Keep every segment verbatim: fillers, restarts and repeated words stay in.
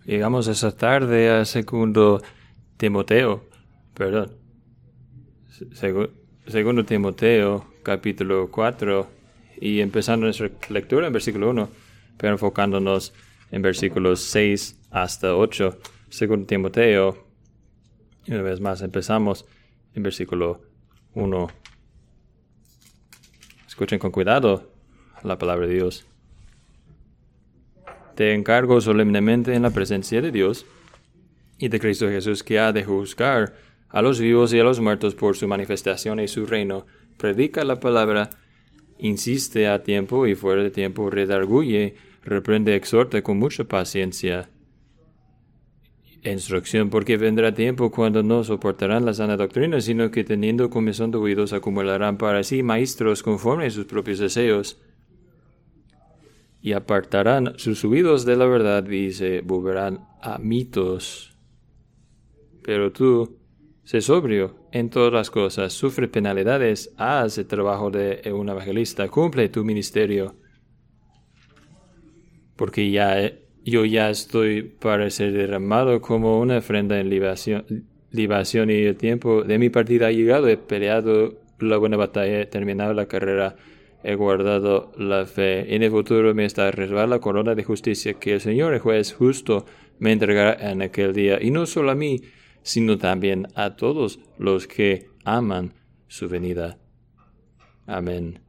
Llegamos esa tarde a segundo Timoteo, perdón, segu- segundo Timoteo, capítulo cuatro, y empezando nuestra lectura en versículo uno, pero enfocándonos en versículos seis hasta ocho. Segundo Timoteo, y una vez más empezamos en versículo uno. Escuchen con cuidado la palabra de Dios. Te encargo solemnemente en la presencia de Dios y de Cristo Jesús, que ha de juzgar a los vivos y a los muertos por su manifestación y su reino. Predica la palabra, insiste a tiempo y fuera de tiempo, redarguye, reprende, exhorta con mucha paciencia e instrucción, porque vendrá tiempo cuando no soportarán la sana doctrina, sino que teniendo comezón de oídos acumularán para sí maestros conforme a sus propios deseos, y apartarán sus oídos de la verdad y se volverán a mitos. Pero tú, sé sobrio en todas las cosas, sufre penalidades, haz el trabajo de un evangelista, cumple tu ministerio. Porque ya, yo ya estoy para ser derramado como una ofrenda en libación, libación, y el tiempo de mi partida ha llegado. He peleado la buena batalla, he terminado la carrera, he guardado la fe. En el futuro me está reservada la corona de justicia que el Señor, el juez justo, me entregará en aquel día. Y no solo a mí, sino también a todos los que aman su venida. Amén.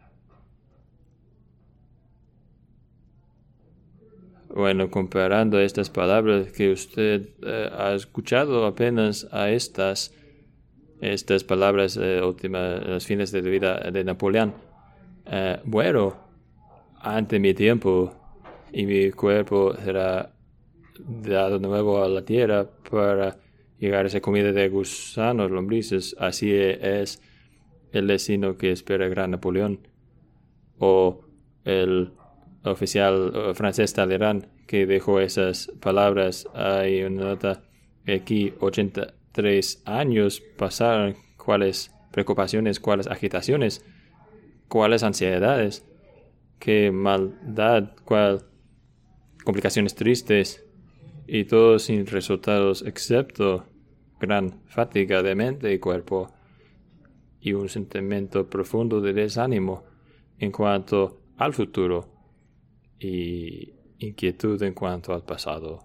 Bueno, comparando estas palabras que usted eh, ha escuchado apenas a estas, estas palabras eh, últimas, los fines de la vida de Napoleón. Eh, bueno, ante mi tiempo y mi cuerpo será dado nuevo a la tierra para llegar a esa comida de gusanos, lombrices. Así es el destino que espera el gran Napoleón, o el oficial francés Talleyrand, que dejó esas palabras. Hay una nota aquí: ochenta y tres años pasaron. ¿Cuáles preocupaciones, cuáles agitaciones, cuáles ansiedades, qué maldad, cuáles complicaciones tristes, y todo sin resultados excepto gran fatiga de mente y cuerpo y un sentimiento profundo de desánimo en cuanto al futuro y inquietud en cuanto al pasado.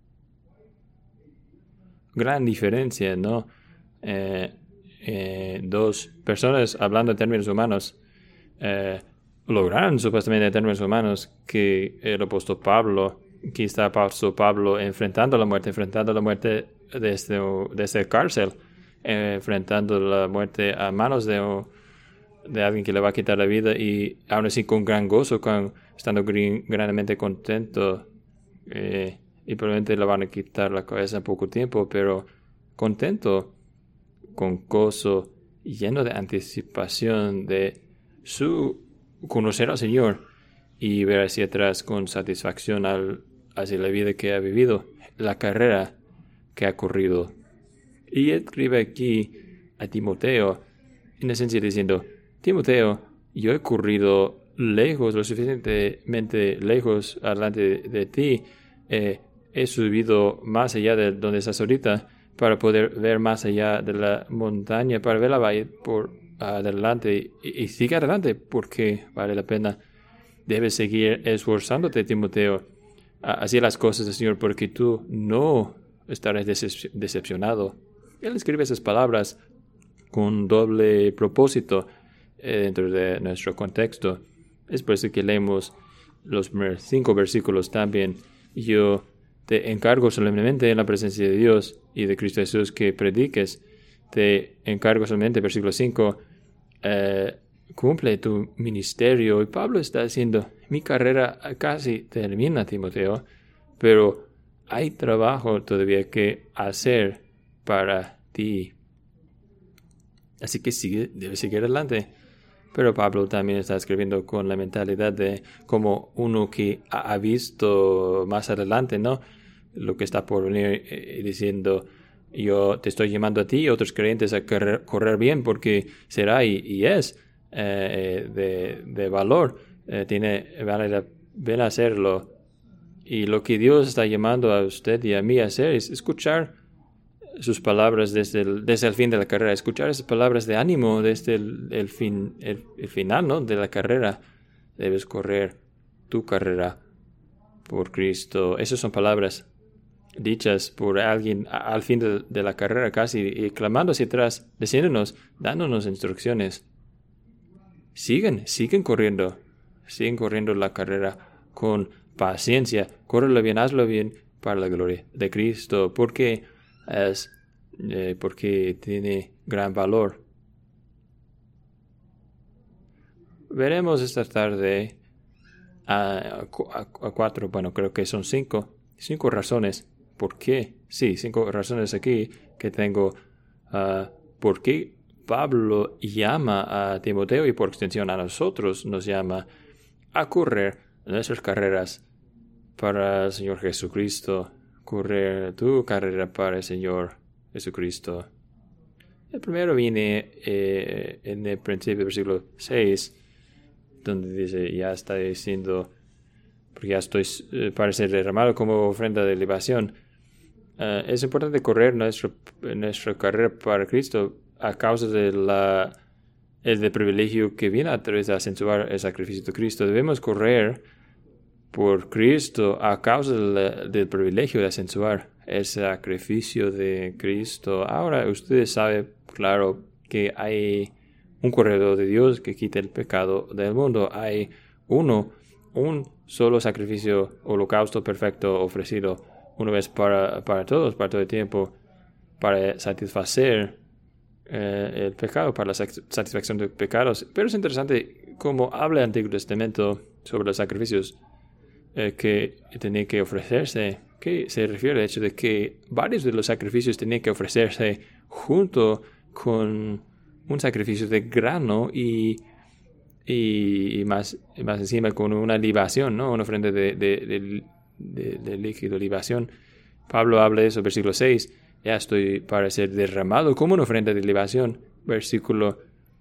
Gran diferencia, ¿no? Eh, eh, dos personas hablando en términos humanos eh, lograron supuestamente en términos humanos que el apóstol Pablo, aquí está el apóstol Pablo enfrentando la muerte, enfrentando la muerte desde, desde cárcel, eh, enfrentando la muerte a manos de, de alguien que le va a quitar la vida, y aún así con gran gozo, con, estando gran, grandemente contento, eh, y probablemente le van a quitar la cabeza en poco tiempo, pero contento, con gozo, lleno de anticipación de su conocer al Señor y ver hacia atrás con satisfacción al, hacia la vida que ha vivido, la carrera que ha corrido. Y escribe aquí a Timoteo, en esencia diciendo: Timoteo, yo he corrido lejos, lo suficientemente lejos adelante de, de ti. Eh, he subido más allá de donde estás ahorita para poder ver más allá de la montaña, para ver la valle por adelante, y, y sigue adelante porque vale la pena. Debes seguir esforzándote, Timoteo, hacia las cosas del Señor, porque tú no estarás decep- decepcionado. Él escribe esas palabras con doble propósito eh, dentro de nuestro contexto. Es por eso que leemos los cinco versículos también. Yo te encargo solemnemente en la presencia de Dios y de Cristo Jesús que prediques. Te encargo solamente, versículo cinco, eh, cumple tu ministerio. Y Pablo está diciendo: mi carrera casi termina, Timoteo, pero hay trabajo todavía que hacer para ti. Así que sigue, debes seguir adelante. Pero Pablo también está escribiendo con la mentalidad de como uno que ha visto más adelante, ¿no?, lo que está por venir, eh, diciendo: yo te estoy llamando a ti y otros creyentes a correr, correr bien, porque será y, y es eh, de, de valor. Eh, tiene, vale la pena hacerlo. Y lo que Dios está llamando a usted y a mí a hacer es escuchar sus palabras desde el, desde el fin de la carrera, escuchar esas palabras de ánimo desde el, el, fin, el, el final, ¿no?, de la carrera. Debes correr tu carrera por Cristo. Esas son palabras dichas por alguien a, al fin de, de la carrera casi, y clamando hacia atrás, diciéndonos, dándonos instrucciones. Siguen, siguen corriendo, siguen corriendo la carrera con paciencia. Córrelo bien, hazlo bien para la gloria de Cristo, porque es eh, porque tiene gran valor. Veremos esta tarde a, a, a cuatro, bueno, creo que son cinco, cinco razones por qué, sí, cinco razones aquí que tengo, uh, por qué Pablo llama a Timoteo y por extensión a nosotros nos llama a correr nuestras carreras para el Señor Jesucristo. Correr tu carrera para el Señor Jesucristo. El primero viene eh, en el principio del versículo seis, donde dice, ya está diciendo, porque ya estoy eh, para ser derramado como ofrenda de libación. Uh, es importante correr nuestra, nuestra carrera para Cristo a causa de la, el de privilegio que viene a través de acentuar el sacrificio de Cristo. Debemos correr por Cristo a causa del, del privilegio de acentuar el sacrificio de Cristo. Ahora ustedes saben, claro, que hay un corredor de Dios que quita el pecado del mundo. Hay uno, un solo sacrificio, holocausto perfecto ofrecido una vez para, para todos, para todo el tiempo, para satisfacer eh, el pecado, para la satisfacción de pecados. Pero es interesante cómo habla el Antiguo Testamento sobre los sacrificios eh, que tenían que ofrecerse, que se refiere al hecho de que varios de los sacrificios tenían que ofrecerse junto con un sacrificio de grano y, y, y más, más encima con una libación, ¿no?, una ofrenda de, de, de, de, de líquido, libación. Pablo habla de eso, versículo seis, ya estoy para ser derramado como una ofrenda de libación. Versículo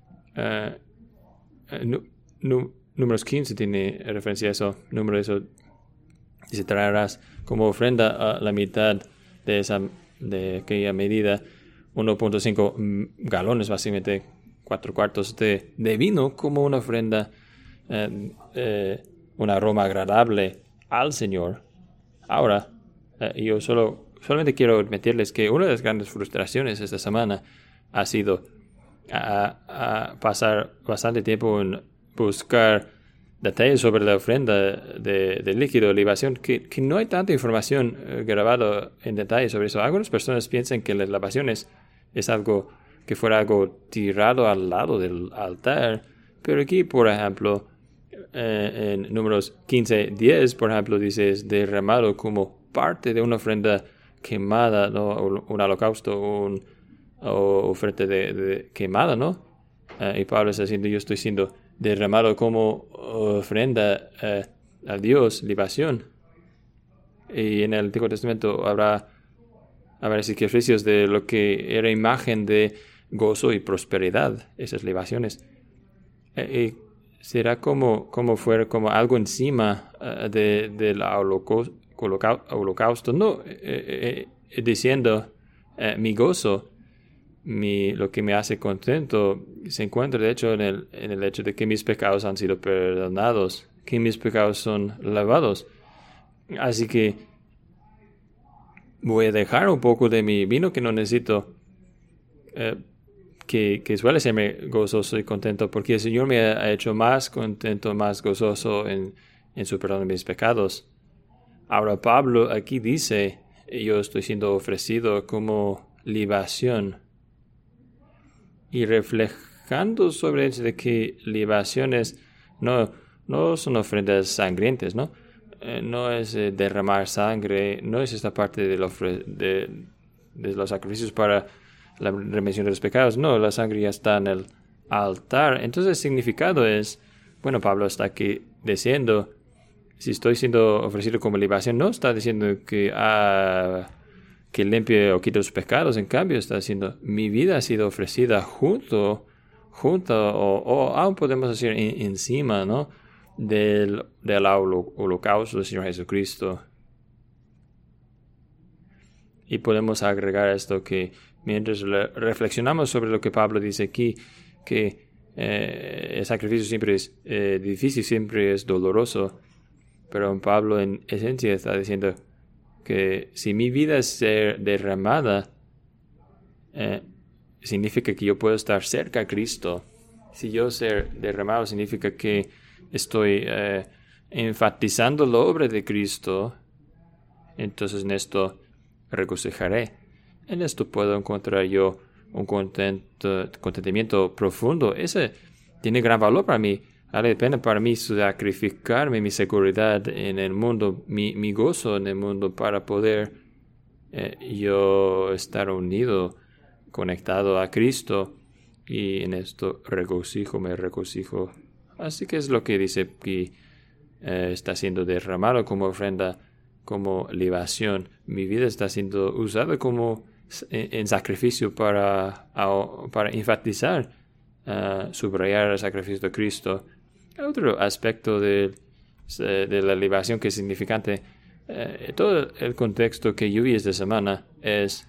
uh, uh, nu, números quince tiene referencia a eso, número eso, dice, traerás como ofrenda a la mitad de esa, de aquella medida, uno punto cinco galones, básicamente cuatro cuartos de, de vino, como una ofrenda, eh, eh, un aroma agradable al Señor. Ahora, eh, yo solo solamente quiero admitirles que una de las grandes frustraciones esta semana ha sido a, a pasar bastante tiempo en buscar detalles sobre la ofrenda de, de líquido de libación, que, que no hay tanta información eh, grabada en detalle sobre eso. Algunas personas piensan que las libaciones es algo que fuera algo tirado al lado del altar, pero aquí, por ejemplo, eh, en números quince diez, por ejemplo, dice es derramado como parte de una ofrenda quemada, ¿no?, un holocausto, un, o ofrenda de, de quemada, ¿no? Uh, y Pablo está diciendo, yo estoy siendo derramado como ofrenda uh, a Dios, libación. Y en el Antiguo Testamento habrá, habrá sacrificios de lo que era imagen de gozo y prosperidad, esas libaciones. Eh, y será como, como fuera como algo encima uh, de, del holocausto, holocausto, no, eh, eh, diciendo eh, mi gozo, mi, lo que me hace contento, se encuentra de hecho en el, en el hecho de que mis pecados han sido perdonados, que mis pecados son lavados. Así que voy a dejar un poco de mi vino que no necesito, eh, que, que suele serme gozoso y contento, porque el Señor me ha hecho más contento, más gozoso en, en su perdón de mis pecados. Ahora Pablo aquí dice, yo estoy siendo ofrecido como libación. Y reflejando sobre eso de que libaciones no, no son ofrendas sangrientas, ¿no? Eh, no es eh, derramar sangre, no es esta parte de, ofre- de, de los sacrificios para la remisión de los pecados. No, la sangre ya está en el altar. Entonces el significado es, bueno, Pablo está aquí diciendo, si estoy siendo ofrecido como libación, no está diciendo que, ah, que limpie o quite los pecados. En cambio, está diciendo, mi vida ha sido ofrecida junto, junto o, o aún podemos decir en, encima, ¿no?, del, del holocausto del Señor Jesucristo. Y podemos agregar esto que mientras reflexionamos sobre lo que Pablo dice aquí, que eh, el sacrificio siempre es eh, difícil, siempre es doloroso, pero Pablo en esencia está diciendo que si mi vida es ser derramada, eh, significa que yo puedo estar cerca a Cristo. Si yo ser derramado significa que estoy eh, enfatizando la obra de Cristo, entonces en esto regocijaré. En esto puedo encontrar yo un contento, contentamiento profundo. Ese tiene gran valor para mí. Vale la pena para mí sacrificarme mi seguridad en el mundo, mi, mi gozo en el mundo para poder eh, yo estar unido, conectado a Cristo. Y en esto regocijo, me regocijo. Así que es lo que dice que eh, está siendo derramado como ofrenda, como libación. Mi vida está siendo usada como en, en sacrificio para, a, para enfatizar, uh, subrayar el sacrificio de Cristo. Otro aspecto de, de la libación que es significante, eh, todo el contexto que yo vi esta semana es,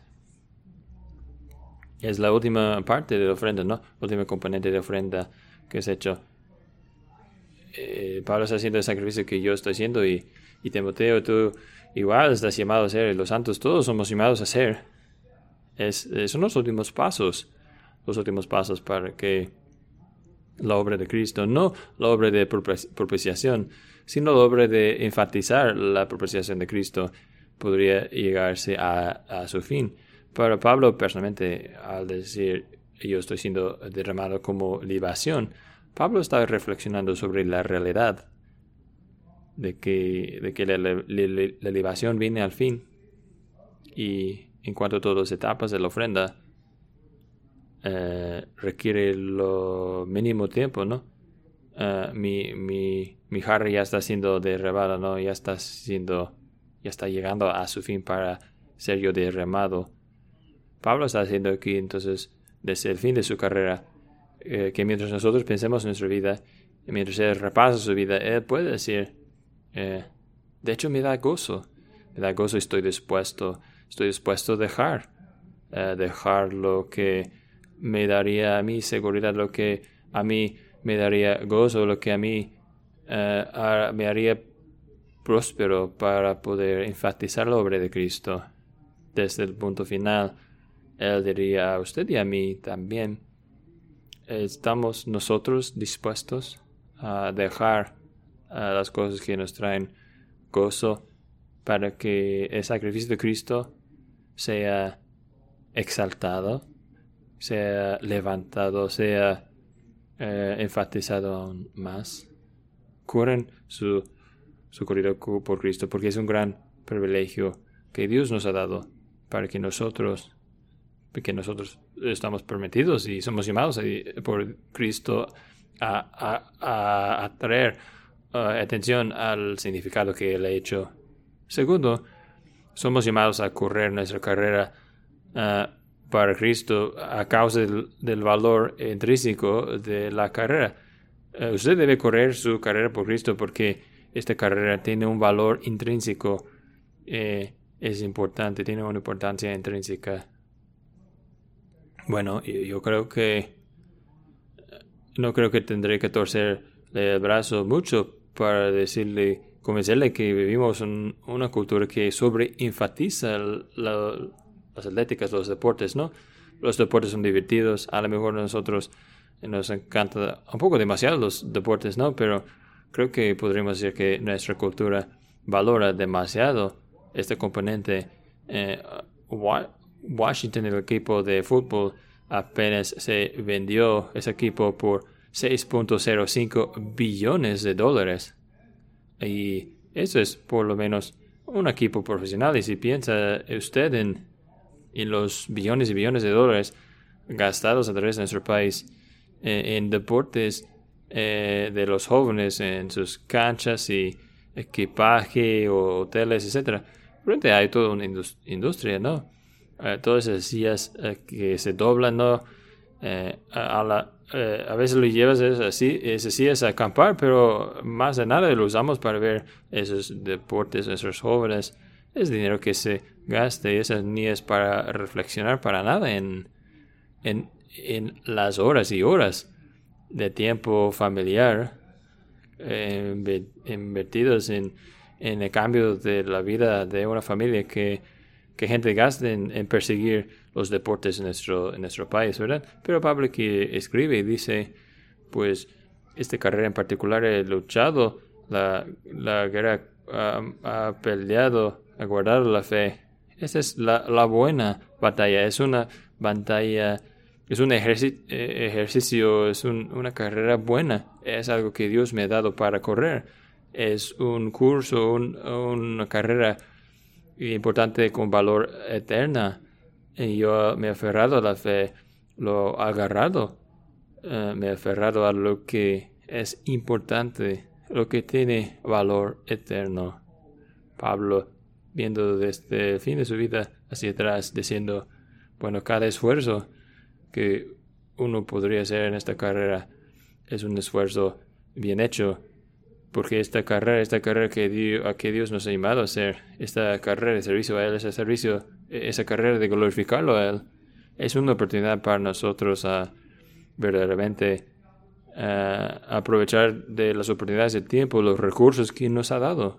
es la última parte de la ofrenda, ¿no? Última componente de ofrenda que es hecho. Eh, Pablo está haciendo el sacrificio que yo estoy haciendo y, y Timoteo, tú igual estás llamado a hacer, los santos todos somos llamados a hacer. Es, son los últimos pasos, los últimos pasos para que la obra de Cristo, no la obra de propiciación, sino la obra de enfatizar la propiciación de Cristo, podría llegarse a, a su fin. Para Pablo, personalmente, al decir yo estoy siendo derramado como libación, Pablo está reflexionando sobre la realidad de que, de que la, la, la, la libación viene al fin. Y en cuanto a todas las etapas de la ofrenda, eh, requiere lo mínimo tiempo, ¿no? Uh, mi, mi, mi jarra ya está siendo derramada, ¿no? Ya está siendo, ya está llegando a su fin para ser yo derramado. Pablo está haciendo aquí, entonces, desde el fin de su carrera, eh, que mientras nosotros pensemos en nuestra vida, mientras él repasa su vida, él puede decir, eh, de hecho me da gozo, me da gozo y estoy dispuesto, estoy dispuesto a dejar, eh, dejar lo que me daría a mí seguridad, lo que a mí me daría gozo, lo que a mí uh, a, me haría próspero para poder enfatizar la obra de Cristo. Desde el punto final, Él diría a usted y a mí también, ¿estamos nosotros dispuestos a dejar uh, las cosas que nos traen gozo para que el sacrificio de Cristo sea exaltado, sea levantado, sea eh, enfatizado aún más? Curen su, su corrida por Cristo, porque es un gran privilegio que Dios nos ha dado para que nosotros, que nosotros estamos permitidos y somos llamados por Cristo a, a, a atraer uh, atención al significado que Él ha hecho. Segundo, somos llamados a correr nuestra carrera uh, para Cristo a causa del, del valor intrínseco de la carrera. Uh, usted debe correr su carrera por Cristo porque esta carrera tiene un valor intrínseco, eh, es importante, tiene una importancia intrínseca. Bueno, yo creo que no creo que tendré que torcerle el brazo mucho para decirle, convencerle que vivimos en una cultura que sobreenfatiza la las atléticas, los deportes, ¿no? Los deportes son divertidos, a lo mejor nosotros nos encanta un poco demasiado los deportes, ¿no? Pero creo que podríamos decir que nuestra cultura valora demasiado este componente. Eh, Washington, el equipo de fútbol, apenas se vendió ese equipo por seis punto cero cinco billones de dólares. Y eso es por lo menos un equipo profesional. Y si piensa usted en y los billones y billones de dólares gastados a través de nuestro país eh, en deportes eh, de los jóvenes, en sus canchas y equipaje o hoteles, etcétera. Realmente hay toda una indust- industria, ¿no? Eh, todas esas sillas eh, que se doblan, ¿no? Eh, a, a, la, eh, a veces lo llevas así, esas sillas a acampar, pero más de nada lo usamos para ver esos deportes, nuestros jóvenes. Es dinero que se gaste. Eso ni es para reflexionar para nada en, en, en las horas y horas de tiempo familiar eh, invertidos en, en el cambio de la vida de una familia que, que gente gasta en, en perseguir los deportes en nuestro, en nuestro país, ¿verdad? Pero Pablo que escribe y dice, pues, esta carrera en particular he luchado, la, la guerra ha, ha peleado, ha guardado la fe. Esa es la, la buena batalla, es una batalla, es un ejercicio, ejercicio es un, una carrera buena, es algo que Dios me ha dado para correr. Es un curso, un, una carrera importante con valor eterna. Y yo me he aferrado a la fe, lo he agarrado, uh, me he aferrado a lo que es importante, lo que tiene valor eterno. Pablo, viendo desde el fin de su vida hacia atrás, diciendo, bueno, cada esfuerzo que uno podría hacer en esta carrera es un esfuerzo bien hecho, porque esta carrera, esta carrera que Dios, a que Dios nos ha llamado a hacer, esta carrera de servicio a Él, ese servicio, esa carrera de glorificarlo a Él, es una oportunidad para nosotros a verdaderamente a aprovechar de las oportunidades del tiempo, los recursos que nos ha dado.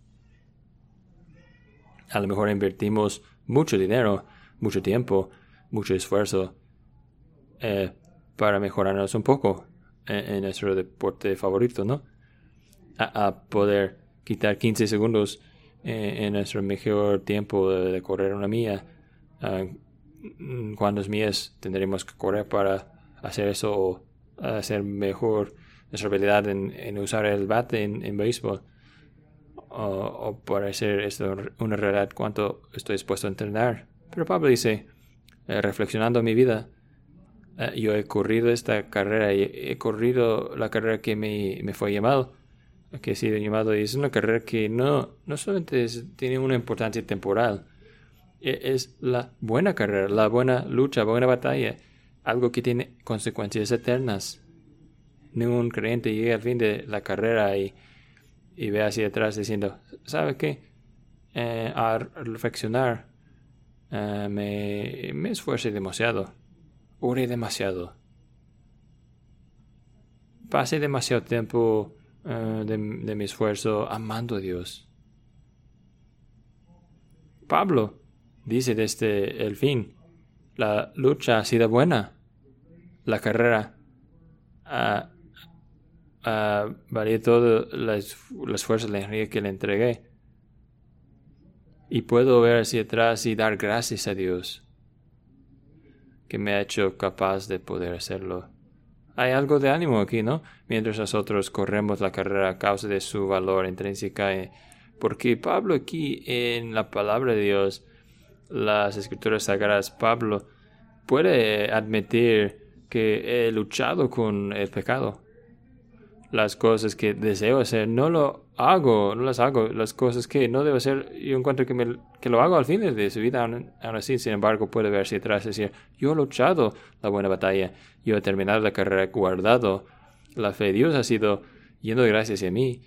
A lo mejor invertimos mucho dinero, mucho tiempo, mucho esfuerzo eh, para mejorarnos un poco en, en nuestro deporte favorito, ¿no? A, a poder quitar quince segundos en, en nuestro mejor tiempo de, de correr una milla. Uh, ¿Cuántas millas tendremos que correr para hacer eso o hacer mejor nuestra habilidad en, en usar el bate en, en béisbol? O, o para hacer esto una realidad, cuánto estoy dispuesto a entrenar. Pero Pablo dice, eh, reflexionando en mi vida, eh, yo he corrido esta carrera, he, he corrido la carrera que me, me fue llamado, que he sido llamado, y es una carrera que no, no solamente es, tiene una importancia temporal, es la buena carrera, la buena lucha, buena batalla, algo que tiene consecuencias eternas. Ningún creyente llega al fin de la carrera y y ve hacia atrás diciendo, ¿sabe qué? Eh, a reflexionar, eh, me, me esfuercé demasiado, oré demasiado, pasé demasiado tiempo uh, de, de mi esfuerzo amando a Dios. Pablo dice desde el fin, la lucha ha sido buena, la carrera ha Uh, valió todo las, las fuerzas, la energía que le entregué. Y puedo ver hacia atrás y dar gracias a Dios que me ha hecho capaz de poder hacerlo. Hay algo de ánimo aquí, ¿no? Mientras nosotros corremos la carrera a causa de su valor intrínseca. Porque Pablo aquí en la palabra de Dios, las escrituras sagradas, Pablo puede admitir que he luchado con el pecado. Las cosas que deseo hacer, no lo hago, no las hago. Las cosas que no debo hacer, yo encuentro que, me, que lo hago al fin de su vida. Aún, aún así, sin embargo, puede verse atrás y decir, yo he luchado la buena batalla, yo he terminado la carrera, he guardado la fe. Dios ha sido yendo de gracia hacia mí.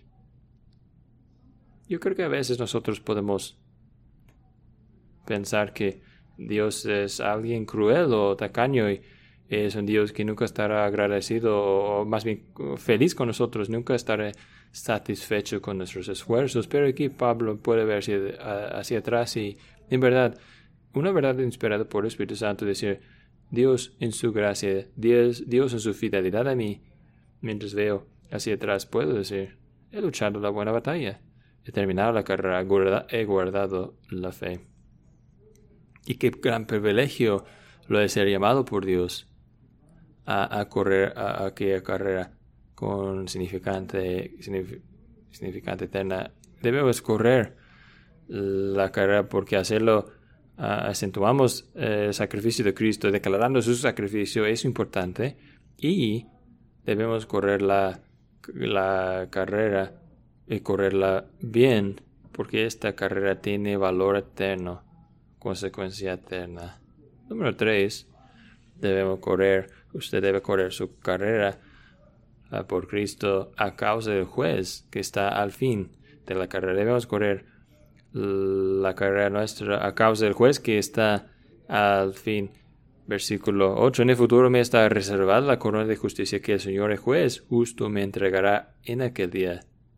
Yo creo que a veces nosotros podemos pensar que Dios es alguien cruel o tacaño y es un Dios que nunca estará agradecido o más bien feliz con nosotros, nunca estará satisfecho con nuestros esfuerzos. Pero aquí Pablo puede verse hacia atrás y, en verdad, una verdad inspirada por el Espíritu Santo, decir, Dios en su gracia, Dios, Dios en su fidelidad a mí, mientras veo hacia atrás, puedo decir, he luchado la buena batalla, he terminado la carrera, he guardado la fe. Y qué gran privilegio lo de ser llamado por Dios A, a correr a, a aquella carrera con significante, signif, significante eterna. Debemos correr la carrera porque hacerlo uh, acentuamos el sacrificio de Cristo, declarando su sacrificio es importante, y debemos correr la, la carrera y correrla bien porque esta carrera tiene valor eterno, consecuencia eterna. Número tres, debemos correr Usted debe correr su carrera uh, por Cristo a causa del juez que está al fin de la carrera. Debemos correr la carrera nuestra a causa del juez que está al fin. Versículo ocho. En el futuro me está reservada la corona de justicia que el Señor el juez justo me entregará en aquel día.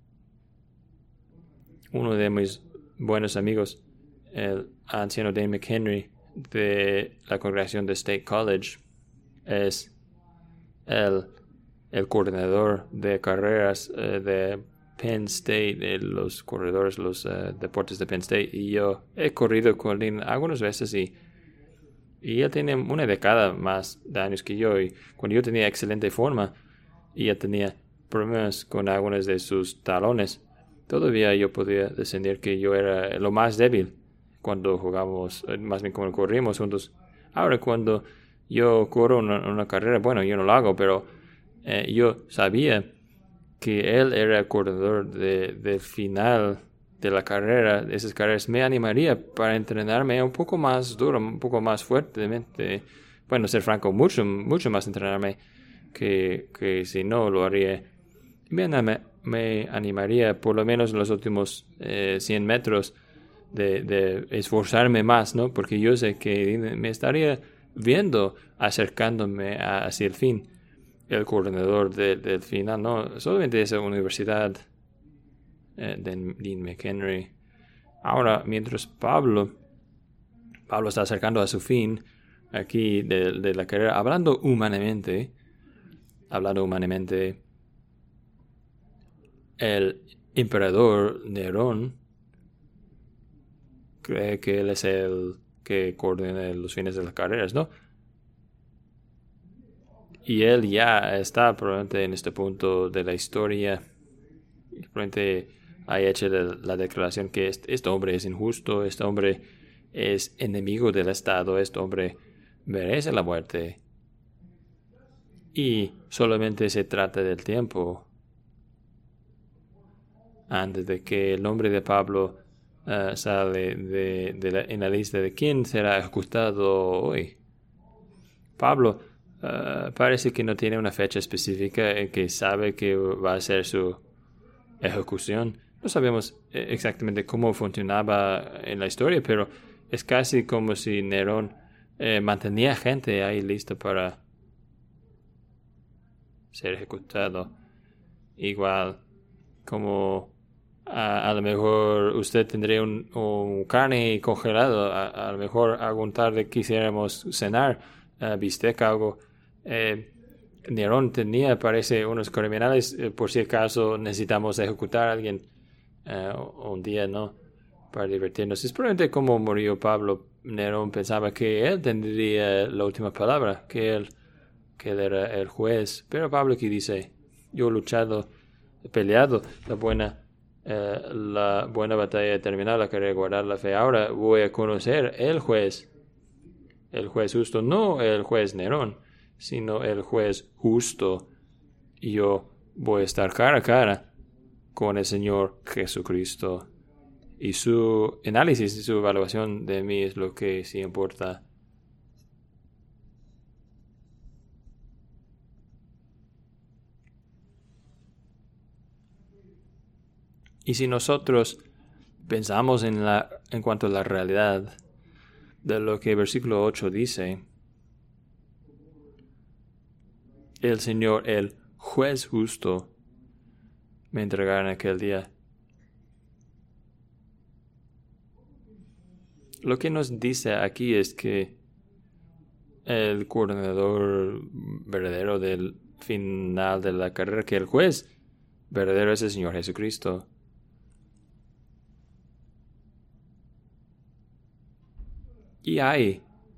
Uno de mis buenos amigos, el anciano Dane McHenry de la congregación de State College, es el, el coordinador de carreras uh, de Penn State, de los corredores, los uh, deportes de Penn State, y yo he corrido con él algunas veces y, y él tiene una década más de años que yo, y cuando yo tenía excelente forma y él tenía problemas con algunos de sus talones, todavía yo podía decir que yo era lo más débil cuando jugamos, más bien cuando corrimos juntos. Ahora cuando yo corro una, una carrera, bueno, yo no lo hago, pero eh, yo sabía que él era el coordinador de, del final de la carrera, de esas carreras. Me animaría para entrenarme un poco más duro, un poco más fuertemente. Bueno, ser franco, mucho, mucho más entrenarme que, que si no lo haría. Me, me, me animaría por lo menos en los últimos eh, cien metros de, de esforzarme más, ¿no? Porque yo sé que me estaría viendo acercándome a, hacia el fin, el coordinador de, del final, ¿no? Solamente esa universidad eh, de Dean McHenry. Ahora, mientras Pablo, Pablo está acercando a su fin aquí de, de la carrera, hablando humanamente, hablando humanamente, el emperador Nerón cree que él es el que coordina los fines de las carreras, ¿no? Y él ya está probablemente en este punto de la historia. Probablemente ha hecho la, la declaración que este, este hombre es injusto, este hombre es enemigo del Estado, este hombre merece la muerte. Y solamente se trata del tiempo antes de que el nombre de Pablo uh, sale de, de la, en la lista de quién será ejecutado hoy. Pablo uh, parece que no tiene una fecha específica en que sabe que va a ser su ejecución. No sabemos exactamente cómo funcionaba en la historia, pero es casi como si Nerón eh, mantenía gente ahí lista para ser ejecutado. Igual como a, a lo mejor usted tendría un, un carne congelado, a, a lo mejor algún tarde quisiéramos cenar uh, bistec, algo. Eh, Nerón tenía, parece, unos criminales, eh, por si acaso necesitamos ejecutar a alguien uh, un día, ¿no? Para divertirnos. Es probablemente como murió Pablo. Nerón pensaba que él tendría la última palabra, que él, que él era el juez. Pero Pablo aquí dice, yo he luchado, he peleado la buena, eh, la buena batalla terminada, la carrera de guardar la fe. Ahora voy a conocer el juez, el juez justo, no el juez Nerón, sino el juez justo. Y yo voy a estar cara a cara con el Señor Jesucristo. Y su análisis y su evaluación de mí es lo que sí importa. Y si nosotros pensamos en, la, en cuanto a la realidad de lo que el versículo ocho dice, el Señor, el juez justo, me entregará en aquel día. Lo que nos dice aquí es que el coordinador verdadero del final de la carrera, que el juez verdadero es el Señor Jesucristo. Y hay,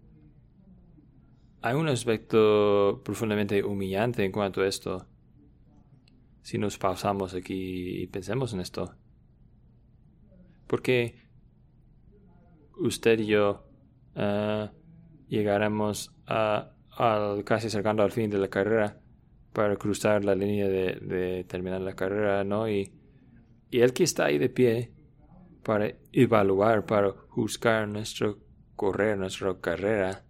hay un aspecto profundamente humillante en cuanto a esto. Si nos pausamos aquí y pensemos en esto. Porque usted y yo uh, llegaremos a, a casi acercando al fin de la carrera para cruzar la línea de, de terminar la carrera, ¿no? Y, y el que está ahí de pie para evaluar, para juzgar nuestro correr, nuestra carrera,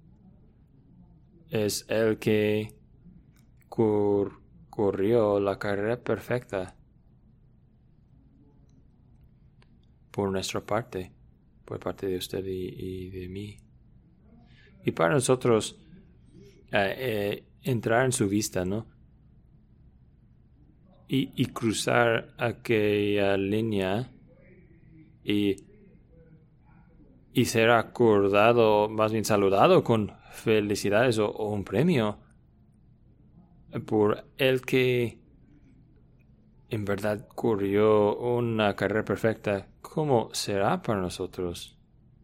es el que cor, corrió la carrera perfecta. por nuestra parte, por parte de usted y, y de mí. Y para nosotros eh, eh, entrar en su vista, ¿no? Y, y cruzar aquella línea y, y ser acordado, más bien saludado con felicidades o, o un premio por el que en verdad corrió una carrera perfecta. ¿Cómo será para nosotros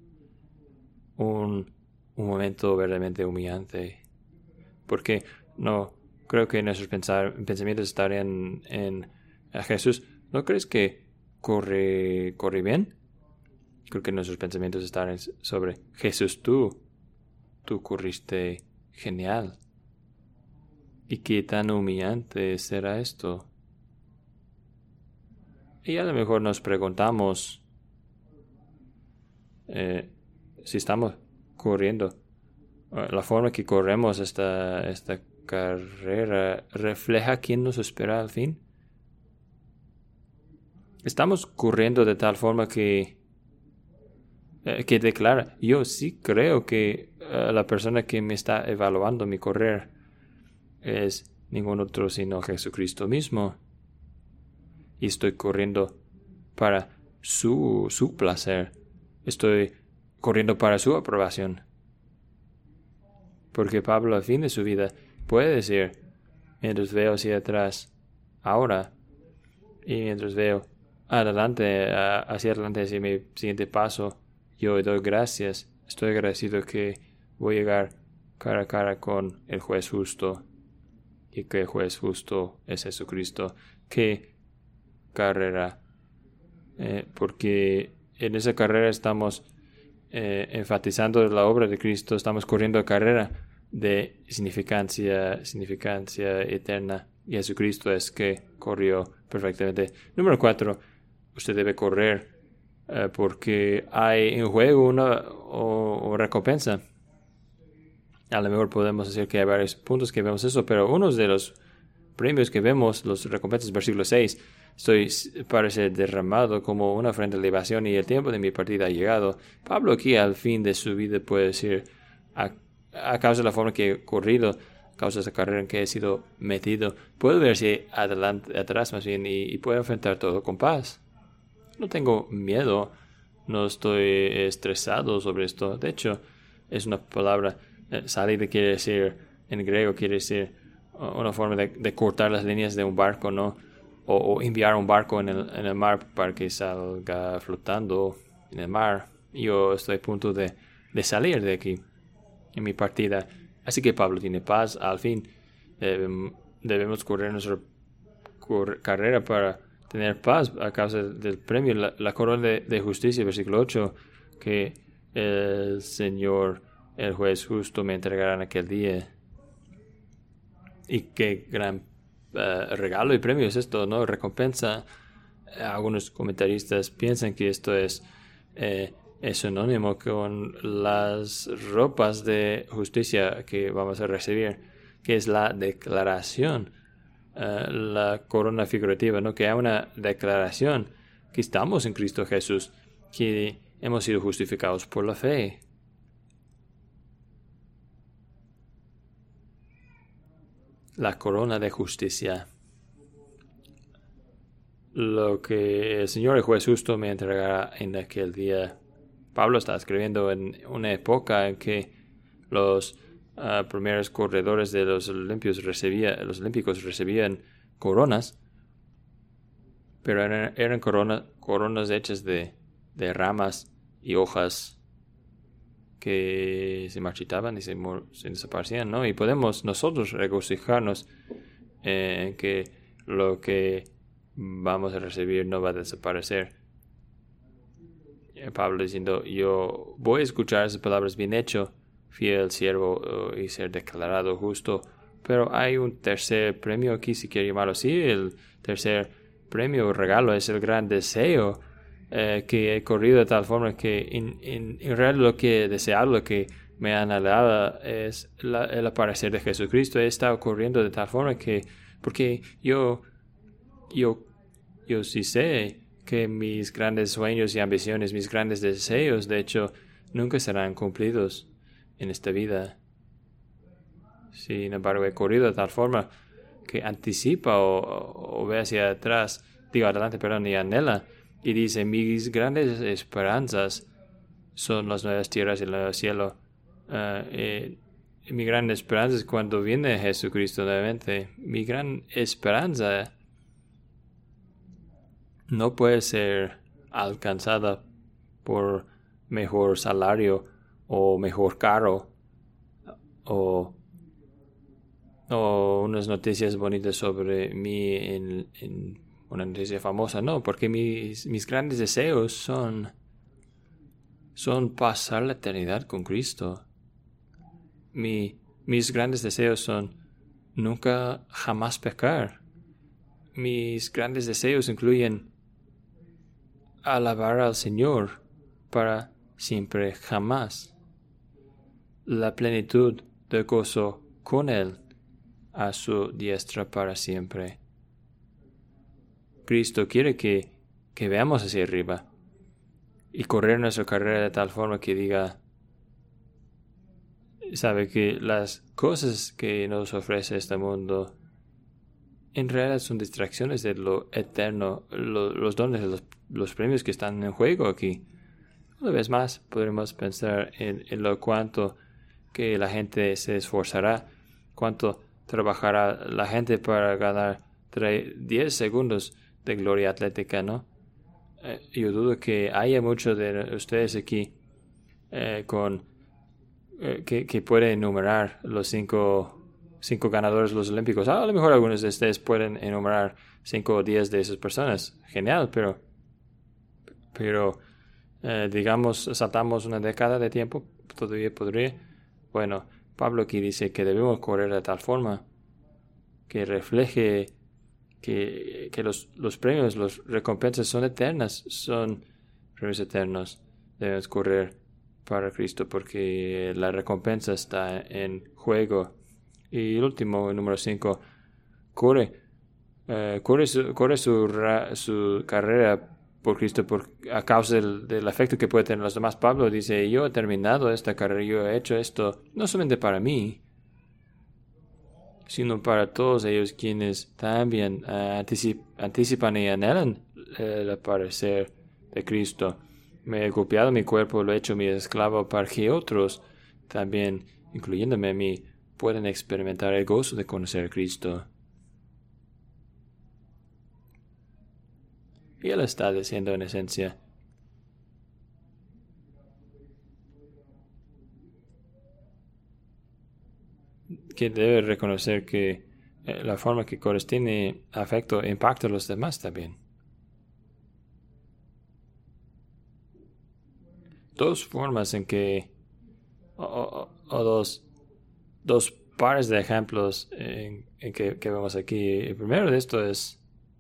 un, un momento verdaderamente humillante? Porque no creo que nuestros pensar, pensamientos estarían en, en Jesús. ¿No crees que corre, corre bien? Creo que nuestros pensamientos estarían sobre Jesús, tú, tú corriste genial. ¿Y qué tan humillante será esto? Y a lo mejor nos preguntamos eh, si estamos corriendo. La forma que corremos esta, esta carrera refleja quién nos espera al fin. Estamos corriendo de tal forma que, eh, que declara, yo sí creo que uh, la persona que me está evaluando mi correr es ningún otro sino Jesucristo mismo. Y estoy corriendo para su, su placer. Estoy corriendo para su aprobación. Porque Pablo al fin de su vida puede decir, mientras veo hacia atrás, ahora, y mientras veo adelante, hacia adelante, hacia mi siguiente paso, yo doy gracias. Estoy agradecido que voy a llegar cara a cara con el juez justo. Y que el juez justo es Jesucristo. ¿Qué carrera? Eh, porque en esa carrera estamos eh, enfatizando la obra de Cristo, estamos corriendo la carrera de significancia, significancia eterna. Y Jesucristo es que corrió perfectamente. Número cuatro, usted debe correr eh, porque hay en juego una o, o recompensa. A lo mejor podemos decir que hay varios puntos que vemos eso, pero uno de los premios que vemos, los recompensas, versículo seis, estoy parece derramado como una ofrenda de libación y el tiempo de mi partida ha llegado. Pablo aquí al fin de su vida puede decir, a, a causa de la forma que he corrido, a causa de esa carrera en que he sido metido, puedo verse adelante, atrás más bien y, y puedo enfrentar todo con paz. No tengo miedo, no estoy estresado sobre esto. De hecho, es una palabra, eh, salida quiere decir, en griego quiere decir una forma de, de cortar las líneas de un barco, ¿no? O, o enviar un barco en el, en el mar para que salga flotando en el mar. Yo estoy a punto de, de salir de aquí en mi partida. Así que Pablo tiene paz. Al fin debemos, debemos correr nuestra cor- carrera para tener paz a causa del premio, la, la corona de, de justicia, versículo ocho, que el Señor, el juez justo, me entregará en aquel día. Y qué gran uh, regalo y premio es esto, ¿no? Recompensa. Algunos comentaristas piensan que esto es, eh, es sinónimo con las ropas de justicia que vamos a recibir, que es la declaración, uh, la corona figurativa, ¿no? Que hay una declaración que estamos en Cristo Jesús, que hemos sido justificados por la fe. La corona de justicia. Lo que el Señor el juez justo me entregará en aquel día. Pablo está escribiendo en una época en que los uh, primeros corredores de los olímpicos recibían, los olímpicos recibían coronas, pero eran, eran corona, coronas hechas de, de ramas y hojas que se marchitaban y se, se desaparecían, ¿no? Y podemos nosotros regocijarnos en eh, que lo que vamos a recibir no va a desaparecer. Pablo diciendo, yo voy a escuchar esas palabras, bien hecho, fiel siervo, uh, y ser declarado justo. Pero hay un tercer premio aquí, si quiere llamarlo así. El tercer premio o regalo es el gran deseo Eh, que he corrido de tal forma que en, en, en realidad lo que he deseado, lo que me anhelaba es la, el aparecer de Jesucristo. He estado corriendo de tal forma que, porque yo, yo, yo sí sé que mis grandes sueños y ambiciones, mis grandes deseos, de hecho, nunca serán cumplidos en esta vida. Sin embargo, he corrido de tal forma que anticipa o, o ve hacia atrás, digo adelante, perdón, y anhela, y dice, mis grandes esperanzas son las nuevas tierras y el nuevo cielo. Uh, eh, mi gran esperanza es cuando viene Jesucristo nuevamente. Mi gran esperanza no puede ser alcanzada por mejor salario o mejor carro o, o unas noticias bonitas sobre mí en, en una noticia famosa. No, porque mis, mis grandes deseos son, son pasar la eternidad con Cristo. Mi, mis grandes deseos son nunca jamás pecar. Mis grandes deseos incluyen alabar al Señor para siempre jamás. La plenitud de gozo con Él a su diestra para siempre. Cristo quiere que, que veamos hacia arriba y correr nuestra carrera de tal forma que diga, sabe que las cosas que nos ofrece este mundo en realidad son distracciones de lo eterno, lo, los dones, los, los premios que están en juego aquí. Una vez más, podremos pensar en, en lo cuánto que la gente se esforzará, cuánto trabajará la gente para ganar diez segundos de gloria atlética, ¿no? Eh, yo dudo que haya muchos de ustedes aquí eh, con eh, que, que pueden enumerar los cinco cinco ganadores de los Olímpicos. Ah, a lo mejor algunos de ustedes pueden enumerar cinco o diez de esas personas. Genial, pero pero eh, digamos, saltamos una década de tiempo, todavía podría. Bueno, Pablo aquí dice que debemos correr de tal forma que refleje que, que los, los premios, las recompensas son eternas, son premios eternos. Debemos correr para Cristo porque la recompensa está en juego. Y el último, el número cinco, corre, uh, corre, su, corre su, ra, su carrera por Cristo por, a causa del, del efecto que puede tener los demás. Pablo dice, yo he terminado esta carrera, yo he hecho esto, no solamente para mí, sino para todos ellos quienes también uh, anticip, anticipan y anhelan el aparecer de Cristo. Me he copiado mi cuerpo, lo he hecho mi esclavo para que otros también, incluyéndome a mí, pueden experimentar el gozo de conocer a Cristo. Y Él está diciendo en esencia, que debe reconocer que eh, la forma que corres tiene afecto e impacto a los demás también. Dos formas en que, o, o, o dos, dos pares de ejemplos en, en que, que vemos aquí. El primero de esto es,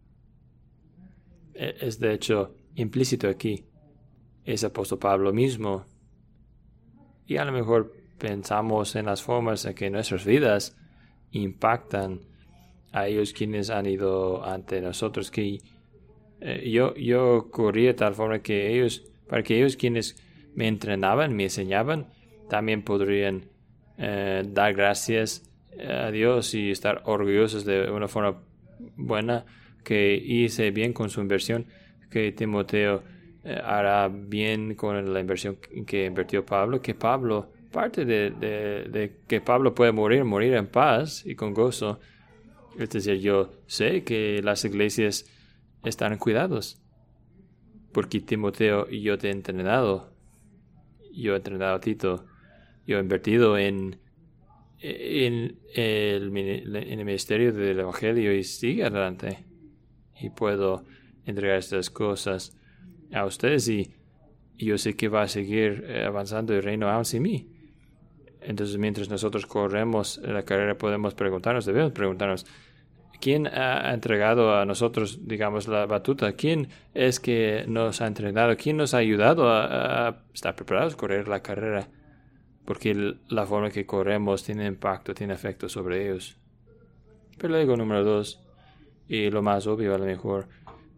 es de hecho implícito aquí. Es apóstol Pablo mismo. Y a lo mejor pensamos en las formas en que nuestras vidas impactan a ellos quienes han ido ante nosotros. Que eh, yo, yo corrí de tal forma que ellos, para que ellos quienes me entrenaban, me enseñaban, también podrían eh, dar gracias a Dios y estar orgullosos de una forma buena, que hice bien con su inversión, que Timoteo eh, hará bien con la inversión que invirtió Pablo, que Pablo, parte de, de, de que Pablo puede morir, morir en paz y con gozo. Es decir, yo sé que las iglesias están cuidados, porque Timoteo y yo te he entrenado. Yo he entrenado a Tito. Yo he invertido en, en, el, en el ministerio del Evangelio y sigue adelante. Y puedo entregar estas cosas a ustedes y, y yo sé que va a seguir avanzando el reino aún sin mí. Entonces, mientras nosotros corremos la carrera, podemos preguntarnos, debemos preguntarnos, ¿quién ha entregado a nosotros, digamos, la batuta? ¿Quién es que nos ha entrenado? ¿Quién nos ha ayudado a, a estar preparados a correr la carrera? Porque el, la forma que corremos tiene impacto, tiene efecto sobre ellos. Pero luego, número dos, y lo más obvio a lo mejor,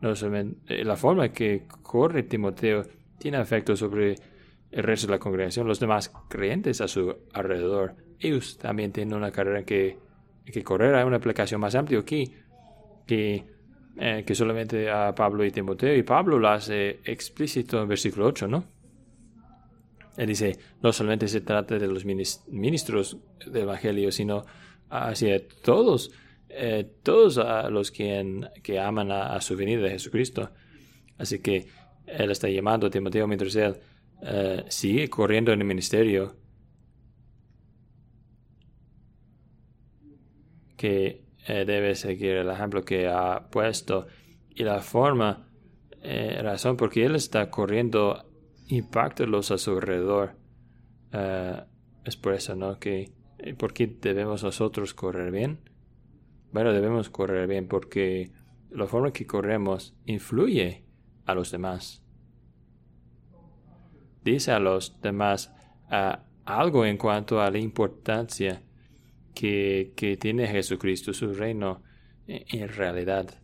no solamente la forma que corre Timoteo tiene efecto sobre el resto de la congregación, los demás creyentes a su alrededor. Ellos también tienen una carrera que, que correr. Hay una aplicación más amplia aquí que, eh, que solamente a Pablo y Timoteo. Y Pablo lo hace explícito en versículo ocho, ¿no? Él dice, no solamente se trata de los ministros del Evangelio, sino hacia todos, eh, todos a los que, que aman a, a su venida de Jesucristo. Así que él está llamando a Timoteo mientras él uh, sigue corriendo en el ministerio, que eh, debe seguir el ejemplo que ha puesto y la forma, eh, razón porque él está corriendo impactarlos a su alrededor. Uh, es por eso, ¿no? Que, ¿por qué debemos nosotros correr bien? Bueno, debemos correr bien porque la forma que corremos influye a los demás. Dice a los demás uh, algo en cuanto a la importancia que, que tiene Jesucristo, su reino, en, en realidad.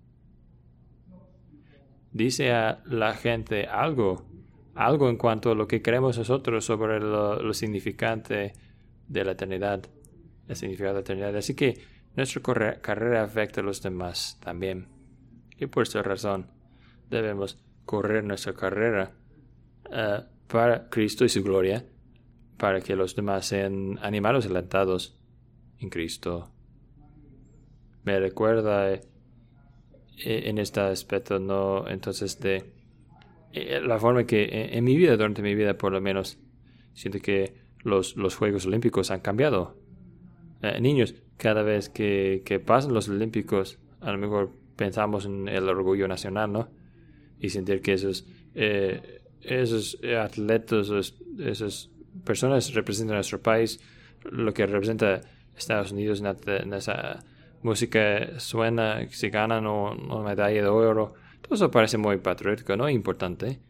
Dice a la gente algo, algo en cuanto a lo que creemos nosotros sobre lo, lo significante de la eternidad, el significado de la eternidad. Así que nuestra corre- carrera afecta a los demás también. Y por esta razón debemos correr nuestra carrera uh, para Cristo y su gloria, para que los demás sean animados y alentados en Cristo. Me recuerda eh, en este aspecto, no, entonces, de eh, la forma que eh, en mi vida, durante mi vida por lo menos, siento que los, los Juegos Olímpicos han cambiado. Eh, niños, cada vez que, que pasan los Olímpicos, a lo mejor pensamos en el orgullo nacional, ¿no? Y sentir que esos, eh, esos atletas, esas personas representan a nuestro país, lo que representa Estados Unidos en, en esa música suena, si ganan una medalla de oro. Todo eso parece muy patriótico, ¿no? Importante.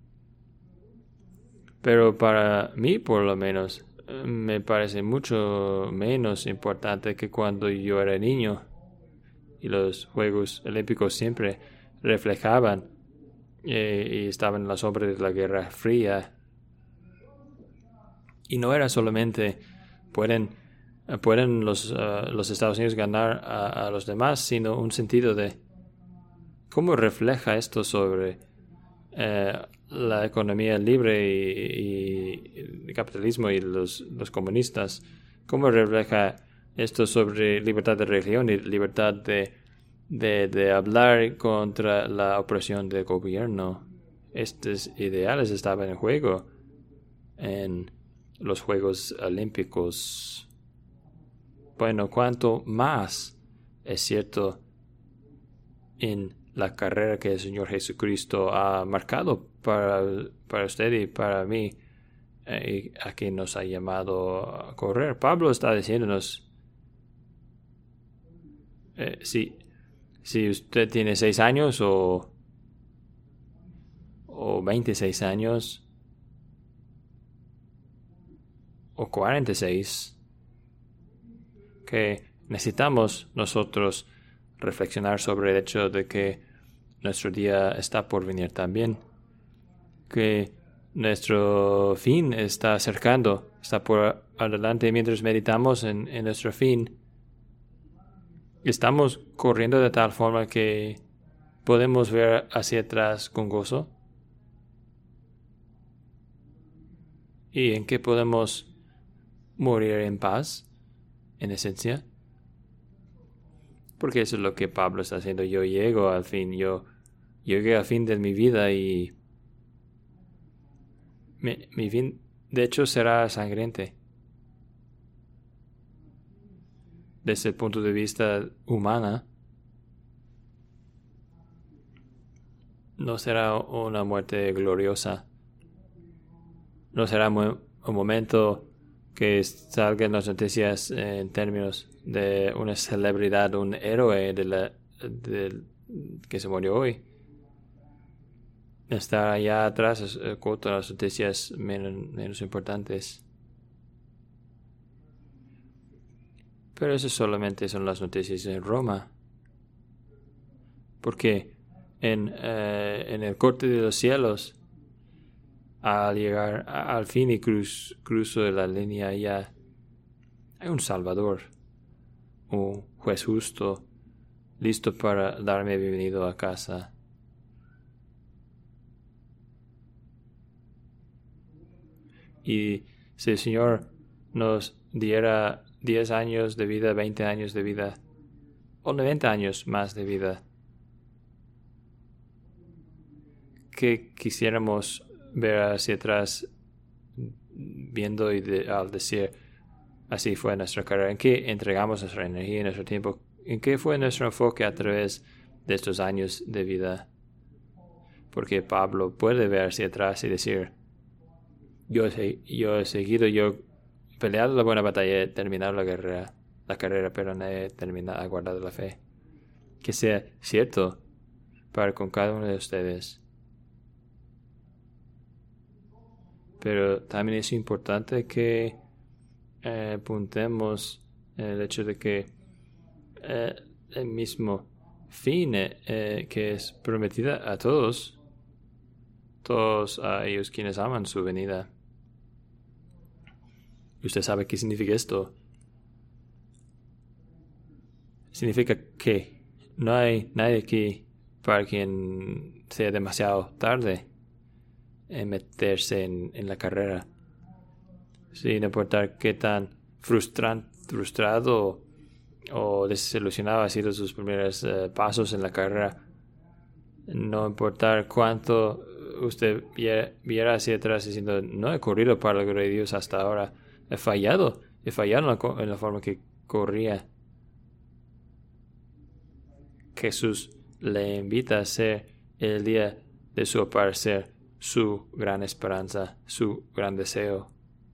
Pero para mí, por lo menos, me parece mucho menos importante que cuando yo era niño y los Juegos Olímpicos siempre reflejaban eh, y estaban en la sombra de la Guerra Fría. Y no era solamente pueden, pueden los, uh, los Estados Unidos ganar a, a los demás, sino un sentido de cómo refleja esto sobre eh, la economía libre y, y el capitalismo y los, los comunistas. Cómo refleja esto sobre libertad de religión y libertad de, de, de hablar contra la opresión del gobierno. Estos ideales estaban en juego en los Juegos Olímpicos. Bueno, cuanto más es cierto en la carrera que el Señor Jesucristo ha marcado para, para usted y para mí, eh, y a quien nos ha llamado a correr. Pablo está diciéndonos, eh, si, si usted tiene seis años o, o veintiséis años o cuarenta y seis, que necesitamos nosotros reflexionar sobre el hecho de que nuestro día está por venir también, que nuestro fin está acercando, está por adelante. Mientras meditamos en, en nuestro fin, estamos corriendo de tal forma que podemos ver hacia atrás con gozo, y en que podemos morir en paz, en esencia. Porque eso es lo que Pablo está haciendo. Yo llego al fin, yo, yo llegué al fin de mi vida y mi, mi fin, de hecho, será sangriente. Desde el punto de vista humano, no será una muerte gloriosa. No será un momento que salga en las noticias en términos de una celebridad, un héroe de la, de, que se murió hoy. Está allá atrás con las noticias menos, menos importantes. Pero eso solamente son las noticias en Roma. Porque en, eh, en el corte de los cielos, al llegar a, al fin y cruz, cruzo de la línea, ya hay un Salvador, un juez justo, listo para darme bienvenido a casa. Y si el Señor nos diera diez años de vida, veinte años de vida, o noventa años más de vida, que quisiéramos ver hacia atrás, viendo y de, al decir, así fue nuestra carrera, en qué entregamos nuestra energía y nuestro tiempo, en qué fue nuestro enfoque a través de estos años de vida. Porque Pablo puede ver hacia atrás y decir, yo he, yo he seguido, yo he peleado la buena batalla, he terminado la carrera, la carrera, pero no he terminado, he guardado la fe. Que sea cierto para con cada uno de ustedes. Pero también es importante que eh, apuntemos el hecho de que eh, el mismo fin eh, que es prometida a todos, todos a ellos quienes aman su venida. Y usted sabe qué significa esto. Significa que no hay nadie aquí para quien sea demasiado tarde en meterse en, en la carrera. Sin importar qué tan frustran, frustrado o desilusionado ha sido sus primeros uh, pasos en la carrera. No importar cuánto usted viera, viera hacia atrás diciendo, no he corrido para la gloria de Dios hasta ahora. He fallado. He fallado en la, en la forma que corría. Jesús le invita a ser el día de su aparecer su gran esperanza, su gran deseo.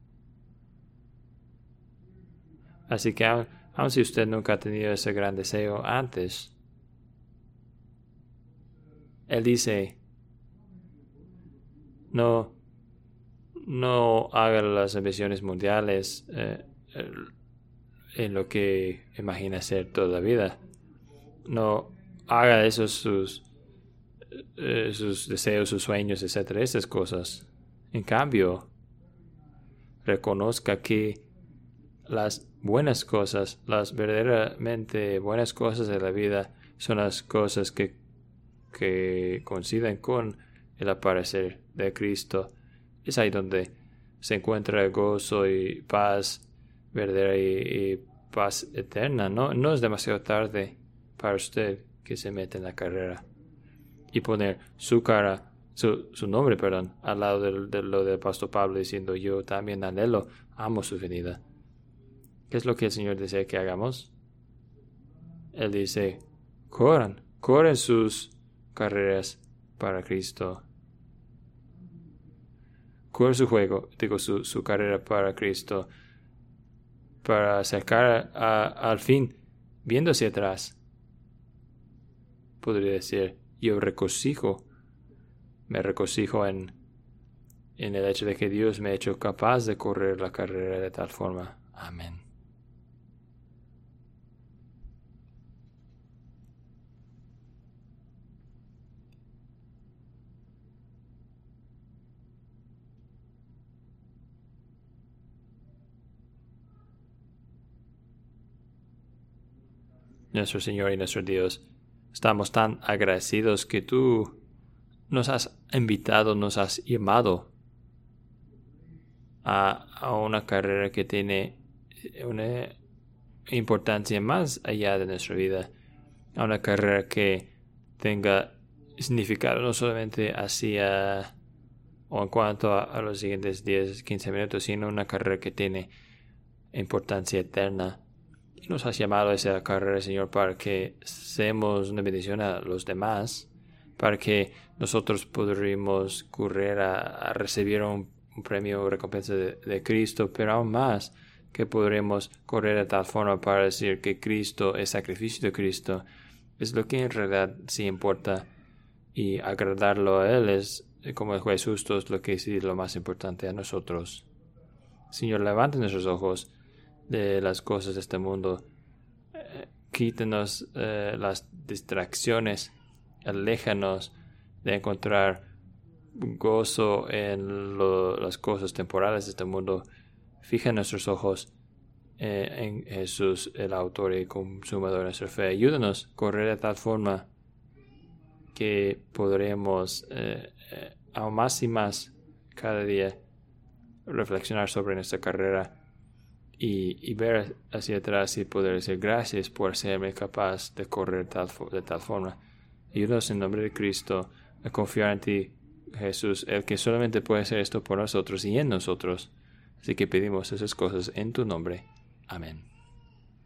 Así que aun, aun si usted nunca ha tenido ese gran deseo antes, Él dice, no, no haga las ambiciones mundiales eh, en lo que imagina ser toda la vida. No haga de esos sus, eh, sus deseos, sus sueños, etcétera, esas cosas. En cambio, reconozca que las buenas cosas, las verdaderamente buenas cosas de la vida son las cosas que, que coinciden con el aparecer de Cristo. Es ahí donde se encuentra gozo y paz verdadera y, y paz eterna. No, no es demasiado tarde para usted que se mete en la carrera y poner su cara, su, su nombre, perdón, al lado de, de lo del apóstol Pablo diciendo, yo también anhelo, amo su venida. ¿Qué es lo que el Señor desea que hagamos? Él dice, corran, corran sus carreras para Cristo. Corran su juego, digo, su, su carrera para Cristo, para acercar a, al fin, viendo hacia atrás. Podría decir, yo regocijo, me regocijo en, en el hecho de que Dios me ha hecho capaz de correr la carrera de tal forma. Amén. Nuestro Señor y nuestro Dios, estamos tan agradecidos que tú nos has invitado, nos has llamado a, a una carrera que tiene una importancia más allá de nuestra vida, a una carrera que tenga significado no solamente hacia o en cuanto a, a los siguientes diez, quince minutos, sino una carrera que tiene importancia eterna. Y nos has llamado a esa carrera, Señor, para que seamos una bendición a los demás, para que nosotros podríamos correr a, a recibir un, un premio o recompensa de, de Cristo, pero aún más que podremos correr de tal forma para decir que Cristo, el sacrificio de Cristo, es lo que en realidad sí importa, y agradarlo a Él es, como el juez justo, es lo que sí es lo más importante a nosotros. Señor, levante nuestros ojos de las cosas de este mundo. Eh, quítenos eh, las distracciones aléjanos de encontrar gozo en lo, las cosas temporales de este mundo. Fija nuestros ojos eh, en Jesús, el autor y consumador de nuestra fe. Ayúdanos a correr de tal forma que podremos eh, eh, aún más y más cada día reflexionar sobre nuestra carrera y, y ver hacia atrás y poder decir gracias por hacerme capaz de correr tal, de tal forma. Ayúdanos en nombre de Cristo a confiar en ti, Jesús, el que solamente puede hacer esto por nosotros y en nosotros. Así que pedimos esas cosas en tu nombre. Amén.